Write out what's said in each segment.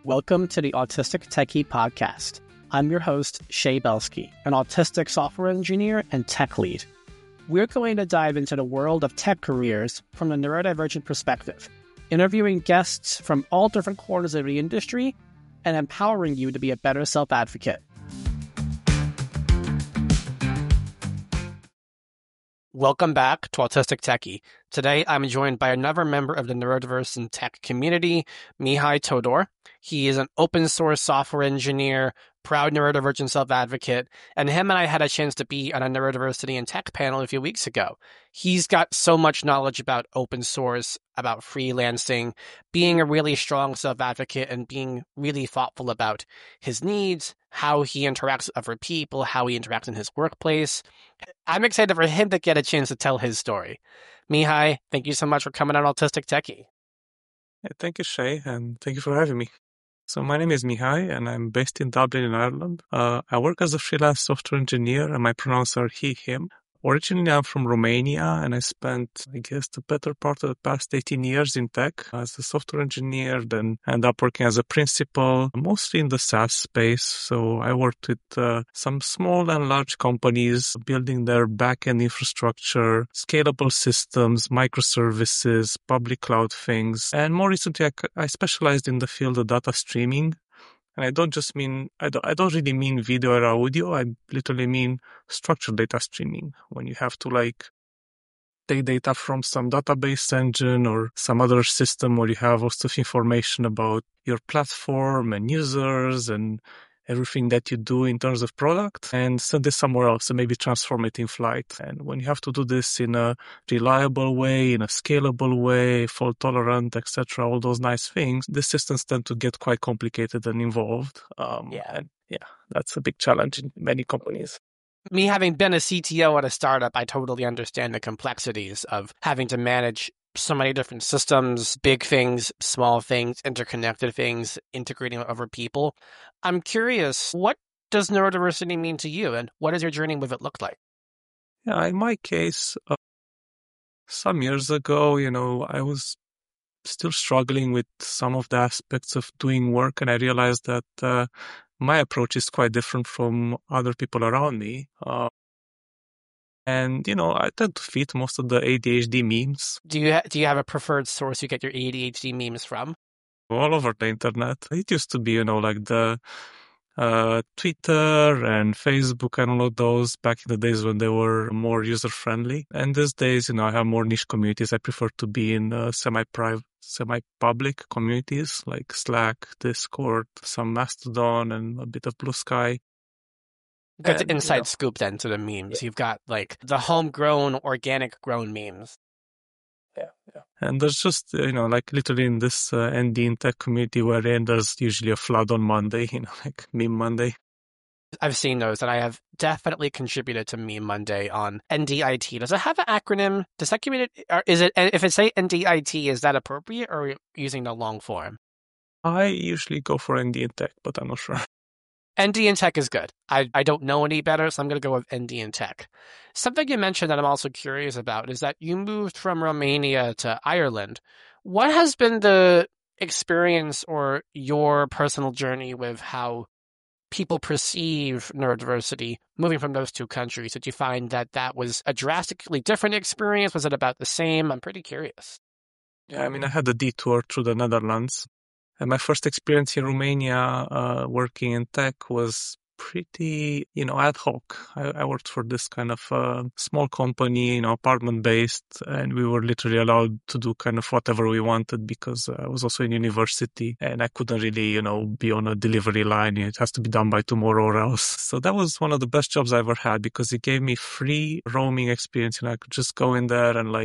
Welcome to the Autistic Techie Podcast. I'm your host, Shay Belsky, an autistic software engineer and tech lead. We're going to dive into the world of tech careers from a neurodivergent perspective, interviewing guests from all different corners of the industry and empowering you to be a better self-advocate. Welcome back to Autistic Techie. Today, I'm joined by another member of the neurodiverse tech community, Mihai Todor. He is an open source software engineer, proud neurodivergent self-advocate, and him and I had a chance to be on a neurodiversity and tech panel a few weeks ago. He's got so much knowledge about open source, about freelancing, being a really strong self-advocate, and being really thoughtful about his needs, how he interacts with other people, how he interacts in his workplace. I'm excited for him to get a chance to tell his story. Mihai, thank you so much for coming on Autistic Techie. Thank you, Shay, and thank you for having me. So my name is Mihai, and I'm based in Dublin, in Ireland. I work as a freelance software engineer, and my pronouns are he, him. Originally, I'm from Romania, and I spent, the better part of the past 18 years in tech as a software engineer, then ended up working as a principal, mostly in the SaaS space. So I worked with some small and large companies building their back-end infrastructure, scalable systems, microservices, public cloud things. And more recently, I specialized in the field of data streaming. And I don't really mean video or audio. I literally mean structured data streaming, when you have to take data from some database engine or some other system where you have lots of information about your platform and users and everything that you do in terms of product, and send it somewhere else and maybe transform it in flight. And when you have to do this in a reliable way, in a scalable way, fault tolerant, etc., all those nice things, the systems tend to get quite complicated and involved. That's a big challenge in many companies. Me having been a CTO at a startup, I totally understand the complexities of having to manage so many different systems, big things, small things, interconnected things, integrating with other people. I'm curious, what does neurodiversity mean to you, and what does your journey with it look like? Yeah, in my case, some years ago, I was still struggling with some of the aspects of doing work, and I realized that my approach is quite different from other people around me. And, I tend to fit most of the ADHD memes. Do you have a preferred source you get your ADHD memes from? All over the internet. It used to be, like the Twitter and Facebook and all of those back in the days when they were more user-friendly. And these days, I have more niche communities. I prefer to be in semi-private, semi-public communities like Slack, Discord, some Mastodon, and a bit of Blue Sky. Got the inside scoop then to the memes. You've got the homegrown, organic grown memes. Yeah. And there's just, literally in this ND in tech community wherein there's usually a flood on Monday, Meme Monday. I've seen those, and I have definitely contributed to Meme Monday on NDIT. Does it have an acronym? Does that community, or is it, if it say NDIT, is that appropriate, or are we using the long form? I usually go for ND in tech, but I'm not sure. ND in tech is good. I don't know any better, so I'm going to go with ND in tech. Something you mentioned that I'm also curious about is that you moved from Romania to Ireland. What has been the experience or your personal journey with how people perceive neurodiversity moving from those two countries? Did you find that was a drastically different experience? Was it about the same? I'm pretty curious. Yeah, I had a detour through the Netherlands. And my first experience in Romania working in tech was pretty, ad hoc. I worked for this kind of small company, apartment-based, and we were literally allowed to do kind of whatever we wanted because I was also in university and I couldn't really, be on a delivery line. It has to be done by tomorrow or else. So that was one of the best jobs I ever had because it gave me free roaming experience. I could just go in there and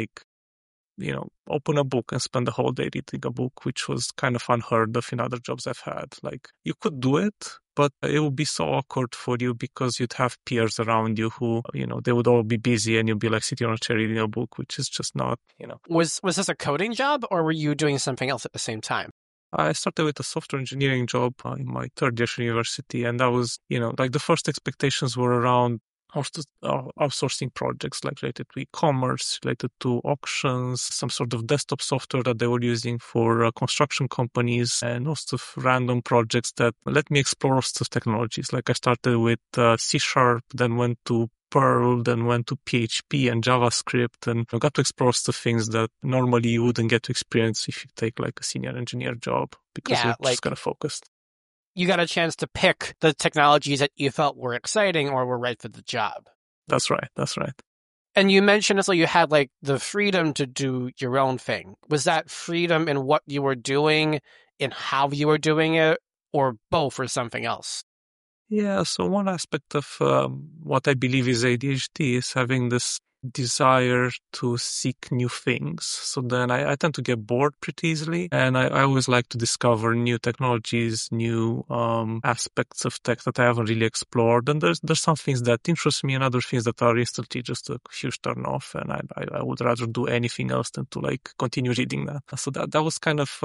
open a book and spend the whole day reading a book, which was kind of unheard of in other jobs I've had. You could do it, but it would be so awkward for you because you'd have peers around you who, they would all be busy and you'd be sitting on a chair reading a book, which is just not, Was this a coding job or were you doing something else at the same time? I started with a software engineering job in my third year of university, and that was, the first expectations were around outsourcing projects like related to e-commerce, related to auctions, some sort of desktop software that they were using for construction companies, and lots of random projects that let me explore lots of technologies. Like I started with C#, then went to Perl, then went to PHP and JavaScript, and I got to explore lots of things that normally you wouldn't get to experience if you take like a senior engineer job because you're just kind of focused. You got a chance to pick the technologies that you felt were exciting or were right for the job. That's right. And you mentioned so you had like the freedom to do your own thing. Was that freedom in what you were doing, in how you were doing it, or both, or something else? Yeah, so one aspect of what I believe is ADHD is having this desire to seek new things. So then I tend to get bored pretty easily, and I always like to discover new technologies, new aspects of tech that I haven't really explored. And there's some things that interest me and other things that are instantly just a huge turn off, and I would rather do anything else than to like continue reading that. So that was kind of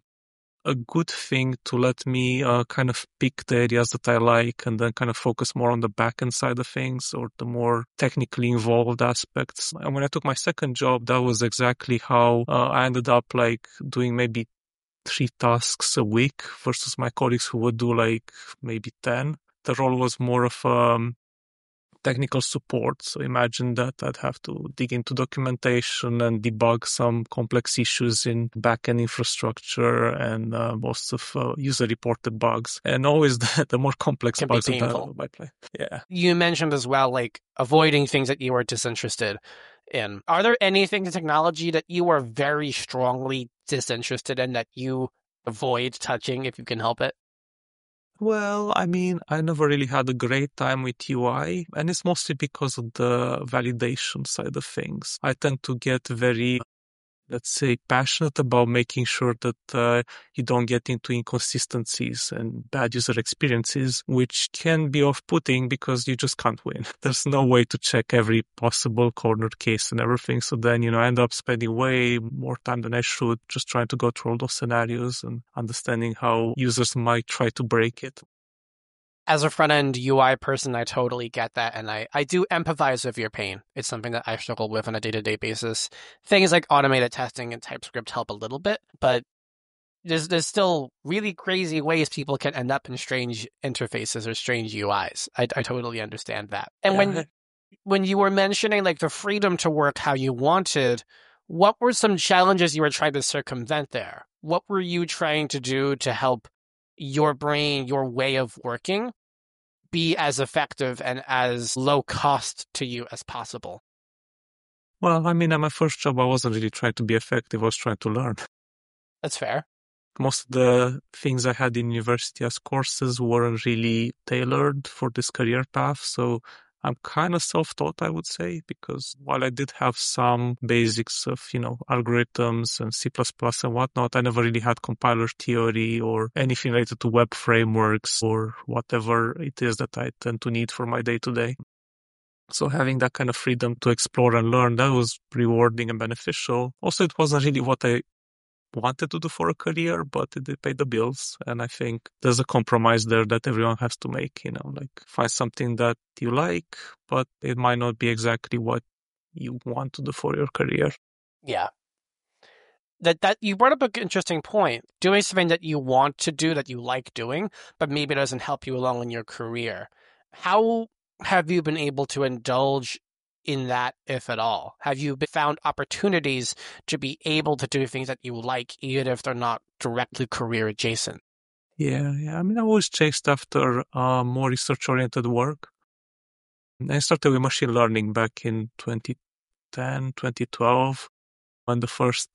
a good thing to let me kind of pick the areas that I like and then kind of focus more on the back end side of things or the more technically involved aspects. And when I took my second job, that was exactly how I ended up like doing maybe 3 tasks a week versus my colleagues who would do like maybe 10. The role was more of technical support. So imagine that I'd have to dig into documentation and debug some complex issues in backend infrastructure and most of user-reported bugs. And always the more complex Can bugs be painful. by play. Yeah. You mentioned as well, like avoiding things that you were disinterested in. Are there anything in technology that you are very strongly disinterested in that you avoid touching if you can help it? Well, I mean, I never really had a great time with UI, and it's mostly because of the validation side of things. I tend to get very, let's say, passionate about making sure that you don't get into inconsistencies and bad user experiences, which can be off-putting because you just can't win. There's no way to check every possible corner case and everything. So then, I end up spending way more time than I should just trying to go through all those scenarios and understanding how users might try to break it. As a front-end UI person, I totally get that, and I do empathize with your pain. It's something that I struggle with on a day-to-day basis. Things like automated testing and TypeScript help a little bit, but there's still really crazy ways people can end up in strange interfaces or strange UIs. I totally understand that. And when you were mentioning like the freedom to work how you wanted, what were some challenges you were trying to circumvent there? What were you trying to do to help your brain, your way of working, be as effective and as low cost to you as possible? Well, I mean, at my first job, I wasn't really trying to be effective. I was trying to learn. That's fair. Most of the things I had in university as courses weren't really tailored for this career path. So I'm kind of self-taught, I would say, because while I did have some basics of, algorithms and C++ and whatnot, I never really had compiler theory or anything related to web frameworks or whatever it is that I tend to need for my day-to-day. So having that kind of freedom to explore and learn, that was rewarding and beneficial. Also, it wasn't really what I wanted to do for a career, but it did pay the bills. And I think there's a compromise there that everyone has to make, like find something that you like, but it might not be exactly what you want to do for your career. Yeah. That you brought up an interesting point. Doing something that you want to do, that you like doing, but maybe it doesn't help you along in your career. How have you been able to indulge in that, if at all? Have you found opportunities to be able to do things that you like, even if they're not directly career adjacent? Yeah. I mean, I always chased after more research-oriented work. I started with machine learning back in 2010, 2012, when the first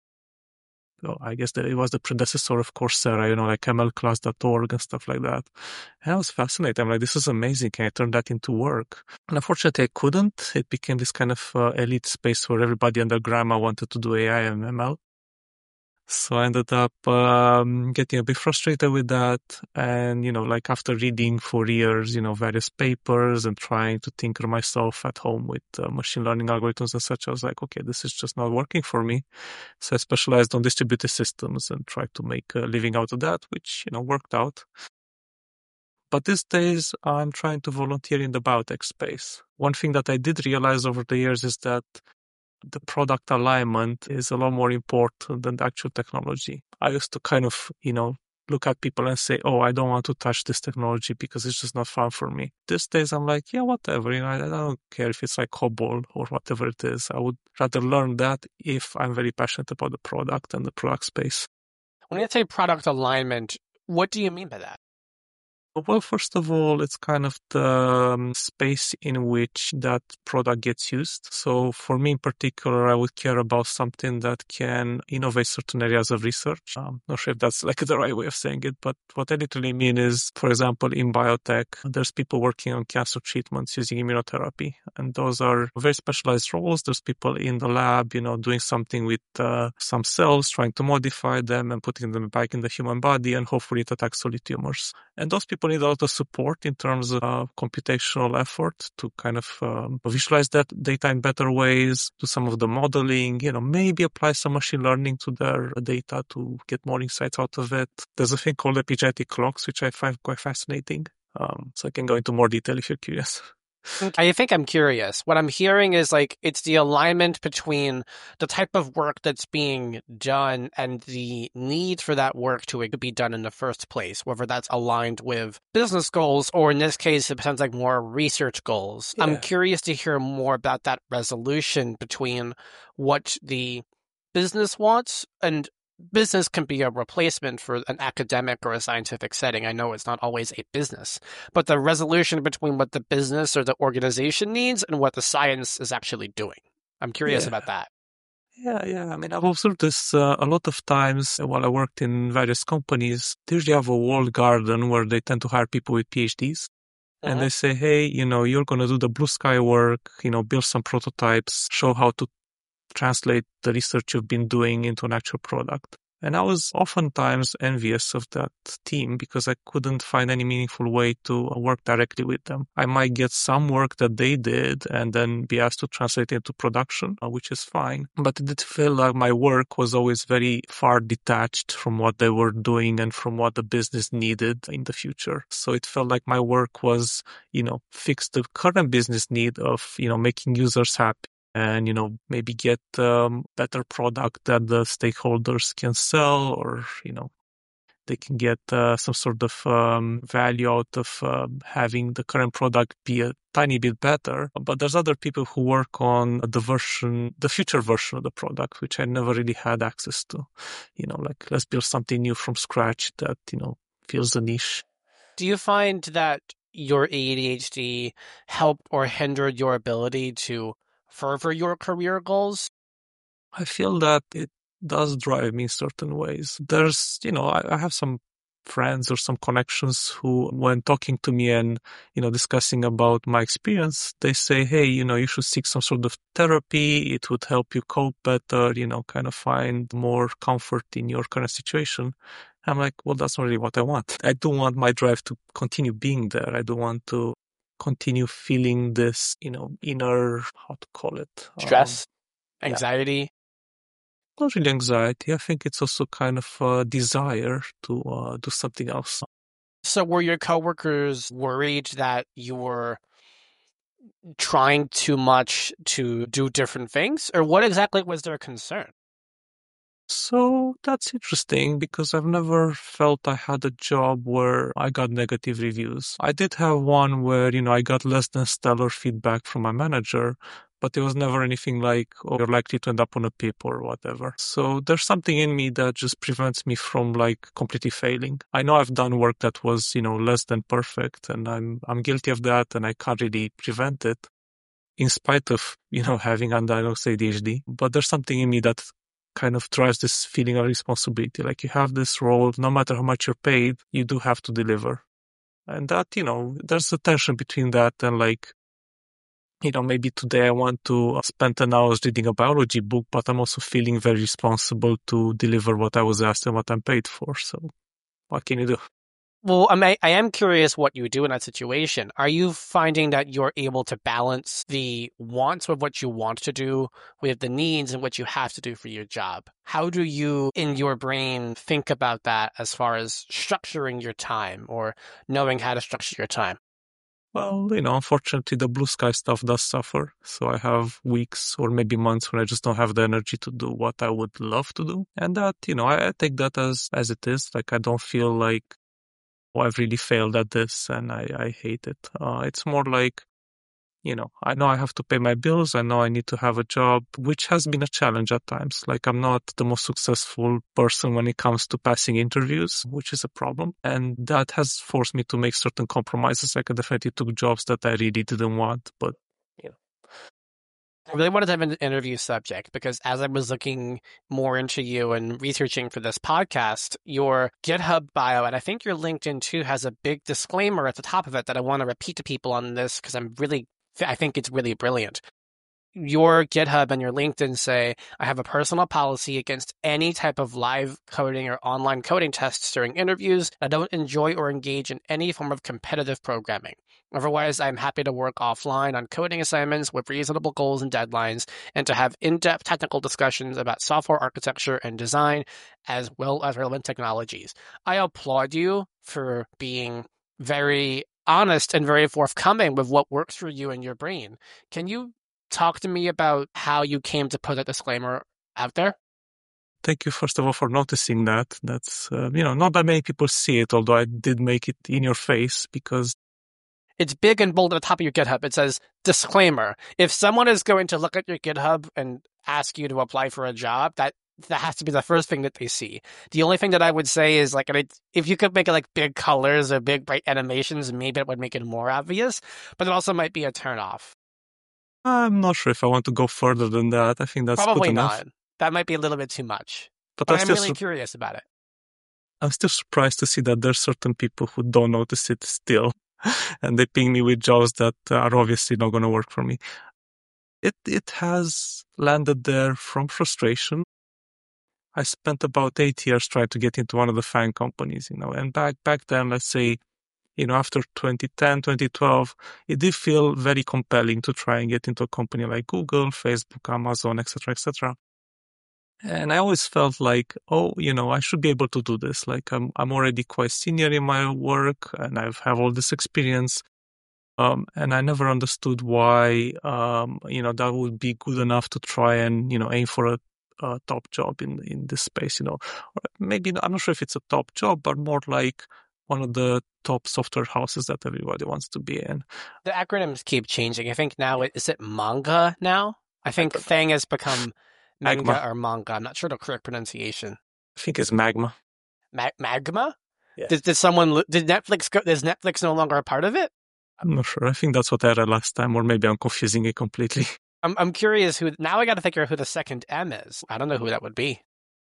I guess that it was the predecessor of Coursera, like mlclass.org and stuff like that. And I was fascinated. I'm like, this is amazing. Can I turn that into work? And unfortunately, I couldn't. It became this kind of elite space where everybody and their grandma wanted to do AI and ML. So I ended up getting a bit frustrated with that. And, like after reading for years, various papers and trying to tinker myself at home with machine learning algorithms and such, I was like, okay, this is just not working for me. So I specialized on distributed systems and tried to make a living out of that, which, worked out. But these days, I'm trying to volunteer in the biotech space. One thing that I did realize over the years is that the product alignment is a lot more important than the actual technology. I used to kind of, look at people and say, oh, I don't want to touch this technology because it's just not fun for me. These days, I'm like, yeah, whatever. I don't care if it's like COBOL or whatever it is. I would rather learn that if I'm very passionate about the product and the product space. When you say product alignment, what do you mean by that? Well, first of all, it's kind of the space in which that product gets used. So for me in particular, I would care about something that can innovate certain areas of research. Not sure if that's like the right way of saying it, but what I literally mean is, for example, in biotech, there's people working on cancer treatments using immunotherapy. And those are very specialized roles. There's people in the lab, doing something with some cells, trying to modify them and putting them back in the human body and hopefully it attacks solid tumors. And those people need a lot of support in terms of computational effort to kind of visualize that data in better ways, do some of the modeling, maybe apply some machine learning to their data to get more insights out of it. There's a thing called epigenetic clocks, which I find quite fascinating. So I can go into more detail if you're curious. I think I'm curious. What I'm hearing is it's the alignment between the type of work that's being done and the need for that work to be done in the first place, whether that's aligned with business goals or in this case, it sounds like more research goals. Yeah. I'm curious to hear more about that resolution between what the business wants and business can be a replacement for an academic or a scientific setting. I know it's not always a business, but the resolution between what the business or the organization needs and what the science is actually doing. I'm curious about that. Yeah. I mean, I've observed this a lot of times while I worked in various companies. They usually have a walled garden where they tend to hire people with PhDs. And they say, hey, you're going to do the blue sky work, build some prototypes, show how to translate the research you've been doing into an actual product. And I was oftentimes envious of that team because I couldn't find any meaningful way to work directly with them. I might get some work that they did and then be asked to translate it into production, which is fine. But it did feel like my work was always very far detached from what they were doing and from what the business needed in the future. So it felt like my work was, fix the current business need of, making users happy. And, maybe get better product that the stakeholders can sell or, they can get some sort of value out of having the current product be a tiny bit better. But there's other people who work on the future version of the product, which I never really had access to. Let's build something new from scratch that, fills a niche. Do you find that your ADHD helped or hindered your ability to further your career goals? I feel that it does drive me in certain ways. There's, I have some friends or some connections who, when talking to me and, discussing about my experience, they say, hey, you should seek some sort of therapy. It would help you cope better, kind of find more comfort in your current situation. I'm like, well, that's not really what I want. I do want my drive to continue being there. I do want to continue feeling this, inner, how to call it? Stress, anxiety. Not really anxiety. I think it's also kind of a desire to do something else. So were your coworkers worried that you were trying too much to do different things? Or what exactly was their concern? So that's interesting because I've never felt I had a job where I got negative reviews. I did have one where, I got less than stellar feedback from my manager, but it was never anything like, oh, you're likely to end up on a paper or whatever. So there's something in me that just prevents me from completely failing. I know I've done work that was, less than perfect and I'm guilty of that and I can't really prevent it in spite of, having undiagnosed ADHD. But there's something in me that kind of drives this feeling of responsibility. Like you have this role, no matter how much you're paid, you do have to deliver. And that, there's a tension between that and maybe today I want to spend 10 hours reading a biology book, but I'm also feeling very responsible to deliver what I was asked and what I'm paid for. So what can you do? Well, I am curious what you do in that situation. Are you finding that you're able to balance the wants of what you want to do with the needs and what you have to do for your job? How do you, in your brain, think about that as far as structuring your time or knowing how to structure your time? Well, unfortunately, the blue sky stuff does suffer. So I have weeks or maybe months when I just don't have the energy to do what I would love to do. And that, I take that as it is. Like, I don't feel like, oh, I've really failed at this and I hate it. It's more like, I know I have to pay my bills. I know I need to have a job, which has been a challenge at times. Like, I'm not the most successful person when it comes to passing interviews, which is a problem. And that has forced me to make certain compromises. Like, I definitely took jobs that I really didn't want, but you know. I really wanted to have an interview subject because as I was looking more into you and researching for this podcast, your GitHub bio, and I think your LinkedIn too, has a big disclaimer at the top of it that I want to repeat to people on this because I think it's really brilliant. Your GitHub and your LinkedIn say, I have a personal policy against any type of live coding or online coding tests during interviews. I don't enjoy or engage in any form of competitive programming. Otherwise, I'm happy to work offline on coding assignments with reasonable goals and deadlines and to have in-depth technical discussions about software architecture and design as well as relevant technologies. I applaud you for being very honest and very forthcoming with what works for you and your brain. Can you talk to me about how you came to put a disclaimer out there? Thank you, first of all, for noticing that. That's, not that many people see it, although I did make it in your face because It's big and bold at the top of your GitHub. It says, disclaimer. If someone is going to look at your GitHub and ask you to apply for a job, that has to be the first thing that they see. The only thing that I would say is like, if you could make it like big colors or big bright animations, maybe it would make it more obvious, but it also might be a turnoff. I'm not sure if I want to go further than that. I think that's good Probably enough. not. That might be a little bit too much, But but I'm really curious about it. I'm still surprised to see that there's certain people who don't notice it still, and they ping me with jobs that are obviously not going to work for me. It has landed there from frustration. I spent about 8 years trying to get into one of the FANG companies, and back then, let's say, after 2010, 2012, it did feel very compelling to try and get into a company like Google, Facebook, Amazon, etc., etc. And I always felt like, oh, I should be able to do this. Like I'm already quite senior in my work and have all this experience. And I never understood why, that would be good enough to try and, aim for a top job in this space, Or maybe, I'm not sure if it's a top job, but more like one of the top software houses that everybody wants to be in. The acronyms keep changing. I think now, is it manga now? I think Fang has become manga Magma. or manga. I'm not sure the correct pronunciation. I think it's Magma. Magma? Yeah. Did Netflix go? Is Netflix no longer a part of it? I'm not sure. I think that's what I read last time, or maybe I'm confusing it completely. I'm curious who. Now I got to figure out who the second M is. I don't know who that would be.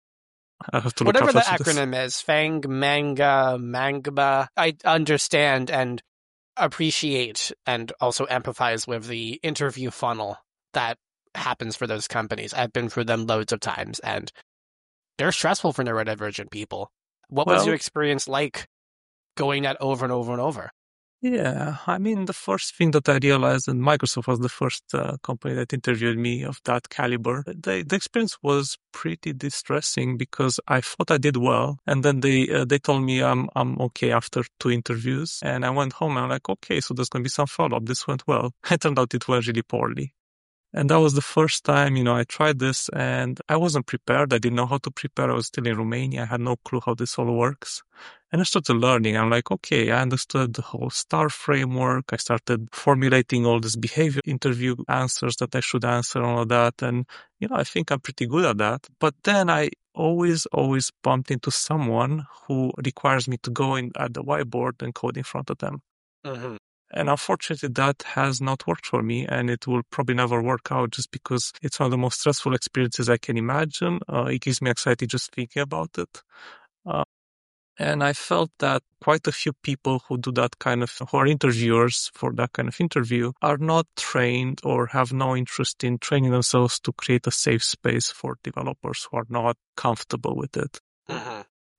I have to look Whatever up the after this. acronym is, Fang, manga, mangba. I understand and appreciate and also empathize with the interview funnel that happens for those companies. I've been through them loads of times and they're stressful for neurodivergent people. What was your experience like going that over and over and over? Yeah, I mean, the first thing that I realized, and Microsoft was the first company that interviewed me of that caliber, the experience was pretty distressing because I thought I did well, and then they told me I'm okay after 2 interviews, and I went home and I'm like, okay, so there's going to be some follow-up. This went well. It turned out it went really poorly. And that was the first time, I tried this and I wasn't prepared. I didn't know how to prepare. I was still in Romania. I had no clue how this all works. And I started learning. I'm like, okay, I understood the whole STAR framework. I started formulating all this behavior interview answers that I should answer and all of that. And, I think I'm pretty good at that. But then I always bumped into someone who requires me to go in at the whiteboard and code in front of them. Mm-hmm. And unfortunately, that has not worked for me, and it will probably never work out just because it's one of the most stressful experiences I can imagine. It gives me anxiety just thinking about it. And I felt that quite a few people who are interviewers for that kind of interview are not trained or have no interest in training themselves to create a safe space for developers who are not comfortable with it. Mm-hmm.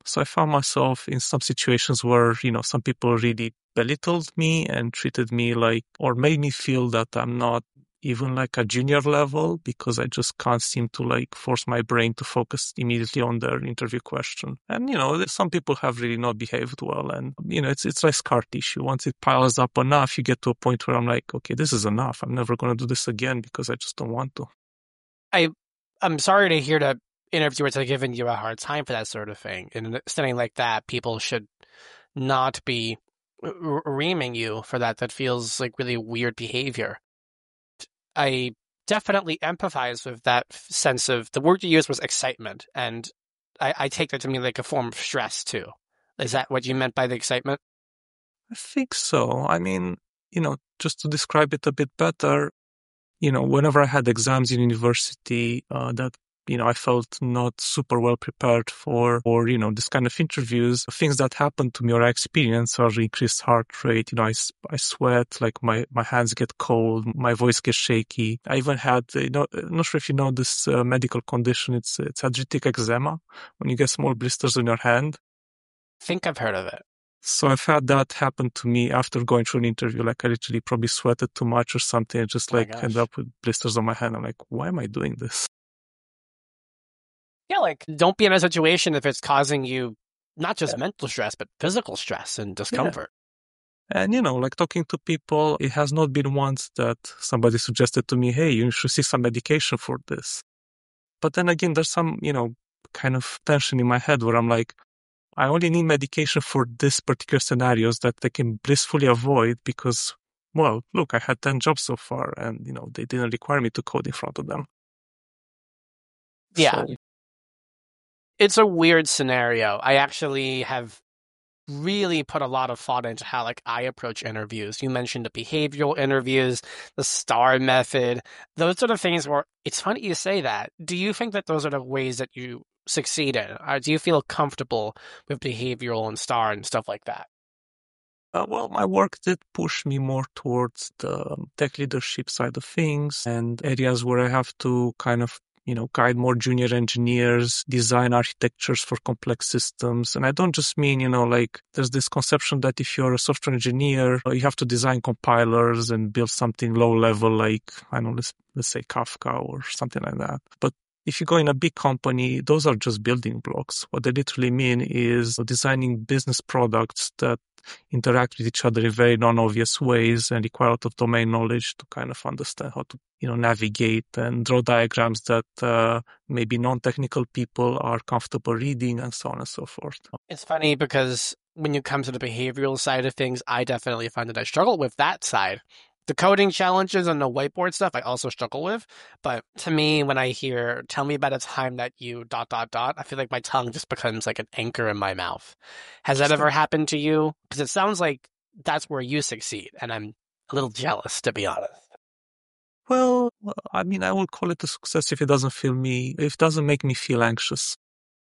So I found myself in some situations where, some people really belittled me and treated me like, or made me feel that I'm not even like a junior level because I just can't seem to like force my brain to focus immediately on their interview question. And, some people have really not behaved well. And, it's like scar tissue. Once it piles up enough, you get to a point where I'm like, okay, this is enough. I'm never going to do this again because I just don't want to. I'm sorry to hear that interviewers are giving you a hard time for that sort of thing. In a setting like that, people should not be reaming you for that. That feels like really weird behavior. I definitely empathize with that sense of the word you used was excitement, and I take that to mean like a form of stress too. Is that what you meant by the excitement? I think so. I mean, just to describe it a bit better, whenever I had exams in university that, I felt not super well prepared for, or, this kind of interviews, things that happened to me or I experienced are increased heart rate. I sweat, like my hands get cold, my voice gets shaky. I even had, I'm not sure if you know this medical condition. It's hydrotic eczema, when you get small blisters on your hand. I think I've heard of it. So I've had that happen to me after going through an interview. Like I literally probably sweated too much or something and just like end up with blisters on my hand. I'm like, why am I doing this? Yeah, like don't be in a situation if it's causing you not just mental stress, but physical stress and discomfort. Yeah. And, like talking to people, it has not been once that somebody suggested to me, hey, you should see some medication for this. But then again, there's some, kind of tension in my head where I'm like, I only need medication for this particular scenarios that they can blissfully avoid because, well, look, I had 10 jobs so far and, they didn't require me to code in front of them. Yeah. So, it's a weird scenario. I actually have really put a lot of thought into how like I approach interviews. You mentioned the behavioral interviews, the STAR method, those sort of things where it's funny you say that. Do you think that those are the ways that you succeed in? Or do you feel comfortable with behavioral and STAR and stuff like that? Well, my work did push me more towards the tech leadership side of things and areas where I have to kind of guide more junior engineers, design architectures for complex systems. And I don't just mean, like there's this conception that if you're a software engineer, you have to design compilers and build something low level, like, I don't know, let's say Kafka or something like that. But if you go in a big company, those are just building blocks. What they literally mean is designing business products that interact with each other in very non-obvious ways and require a lot of domain knowledge to kind of understand how to, navigate and draw diagrams that maybe non-technical people are comfortable reading and so on and so forth. It's funny because when you come to the behavioral side of things, I definitely find that I struggle with that side. The coding challenges and the whiteboard stuff I also struggle with. But to me, when I hear, tell me about a time that you ... I feel like my tongue just becomes like an anchor in my mouth. Has that ever happened to you? Because it sounds like that's where you succeed. And I'm a little jealous, to be honest. Well, I mean, I will call it a success if it doesn't make me feel anxious.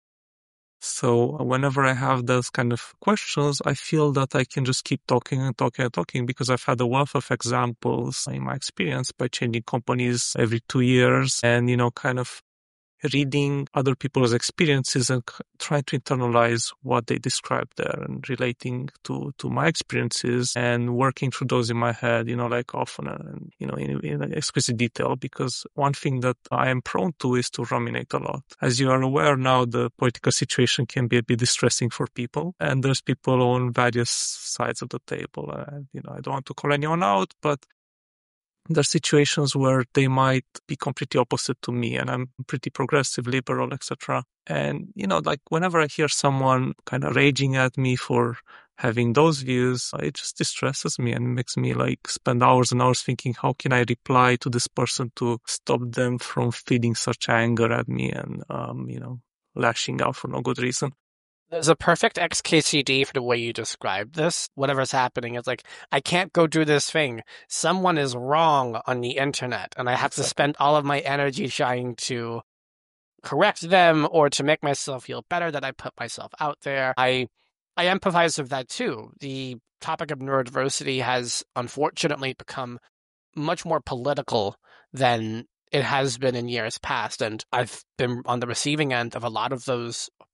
So whenever I have those kind of questions, I feel that I can just keep talking and talking and talking because I've had a wealth of examples in my experience by changing companies every 2 years and, kind of reading other people's experiences and trying to internalize what they described there and relating to my experiences and working through those in my head, like often and, in exquisite detail, because one thing that I am prone to is to ruminate a lot. As you are aware now, the political situation can be a bit distressing for people and there's people on various sides of the table. I don't want to call anyone out, but there are situations where they might be completely opposite to me and I'm pretty progressive, liberal, etc. And, like whenever I hear someone kind of raging at me for having those views, it just distresses me and makes me like spend hours and hours thinking, how can I reply to this person to stop them from feeding such anger at me and, lashing out for no good reason. There's a perfect XKCD for the way you described this. Whatever's happening, it's like, I can't go do this thing. Someone is wrong on the internet, and I have to spend all of my energy trying to correct them or to make myself feel better that I put myself out there. I empathize with that too. The topic of neurodiversity has unfortunately become much more political than it has been in years past, and I've been on the receiving end of a lot of those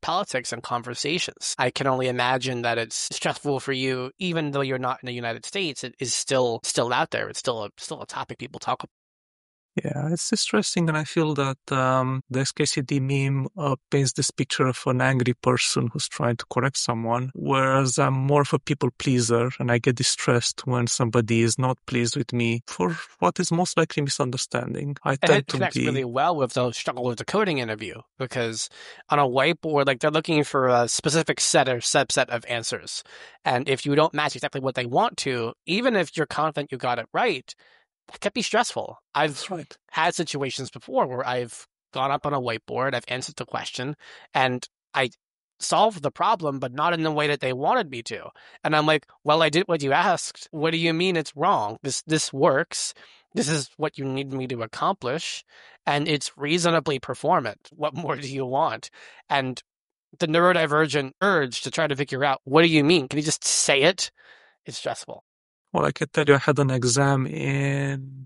politics and conversations. I can only imagine that it's stressful for you, even though you're not in the United States. It is still out there. It's still a topic people talk about. Yeah, it's distressing, and I feel that the SKCD meme paints this picture of an angry person who's trying to correct someone, whereas I'm more of a people pleaser, and I get distressed when somebody is not pleased with me for what is most likely misunderstanding. And it connects really well with the struggle with the coding interview, because on a whiteboard, like, they're looking for a specific set or subset of answers. And if you don't match exactly what they want to, even if you're confident you got it right, it can be stressful. I've had situations before where I've gone up on a whiteboard, I've answered the question, and I solved the problem, but not in the way that they wanted me to. And I'm like, well, I did what you asked. What do you mean it's wrong? This works. This is what you need me to accomplish, and it's reasonably performant. What more do you want? And the neurodivergent urge to try to figure out, what do you mean? Can you just say it? It's stressful. Well, I can tell you I had an exam in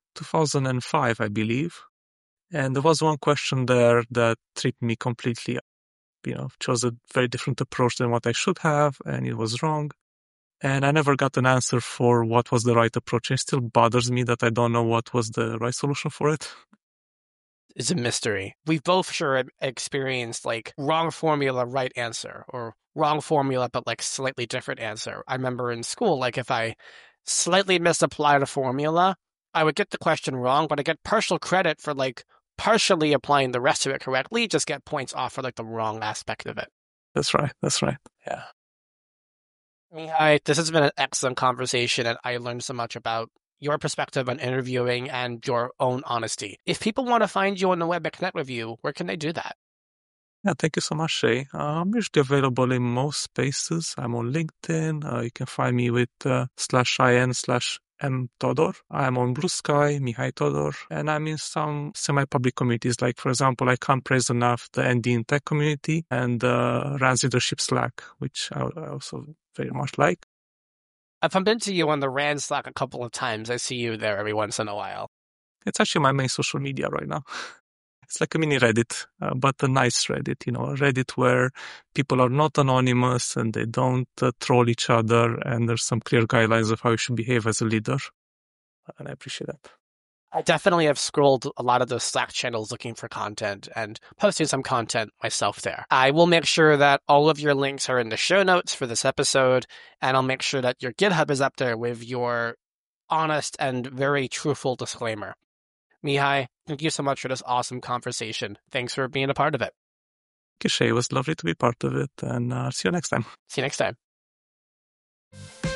2005, I believe. And there was one question there that tripped me completely. Chose a very different approach than what I should have, and it was wrong. And I never got an answer for what was the right approach. It still bothers me that I don't know what was the right solution for it. It's a mystery. We've both sure experienced, like, wrong formula, right answer, or wrong formula, but like slightly different answer. I remember in school, like, if I slightly misapplied a formula, I would get the question wrong, but I get partial credit for, like, partially applying the rest of it correctly, just get points off for, like, the wrong aspect of it. That's right. Yeah. Mihai, this has been an excellent conversation, and I learned so much about your perspective on interviewing and your own honesty. If people want to find you on the web and connect with you, where can they do that? Yeah, thank you so much, Shay. I'm usually available in most spaces. I'm on LinkedIn. You can find me with /in/mtodor. I'm on Blue Sky, Mihai Todor, and I'm in some semi-public communities. Like, for example, I can't praise enough the ND in Tech community and Rand's Leadership Slack, which I also very much like. I've bumped into you on the Rand Slack a couple of times. I see you there every once in a while. It's actually my main social media right now. It's like a mini Reddit, but a nice Reddit, a Reddit where people are not anonymous and they don't troll each other, and there's some clear guidelines of how you should behave as a leader. And I appreciate that. I definitely have scrolled a lot of those Slack channels looking for content and posting some content myself there. I will make sure that all of your links are in the show notes for this episode, and I'll make sure that your GitHub is up there with your honest and very truthful disclaimer. Mihai, thank you so much for this awesome conversation. Thanks for being a part of it. Kishay, it was lovely to be part of it, and see you next time. See you next time.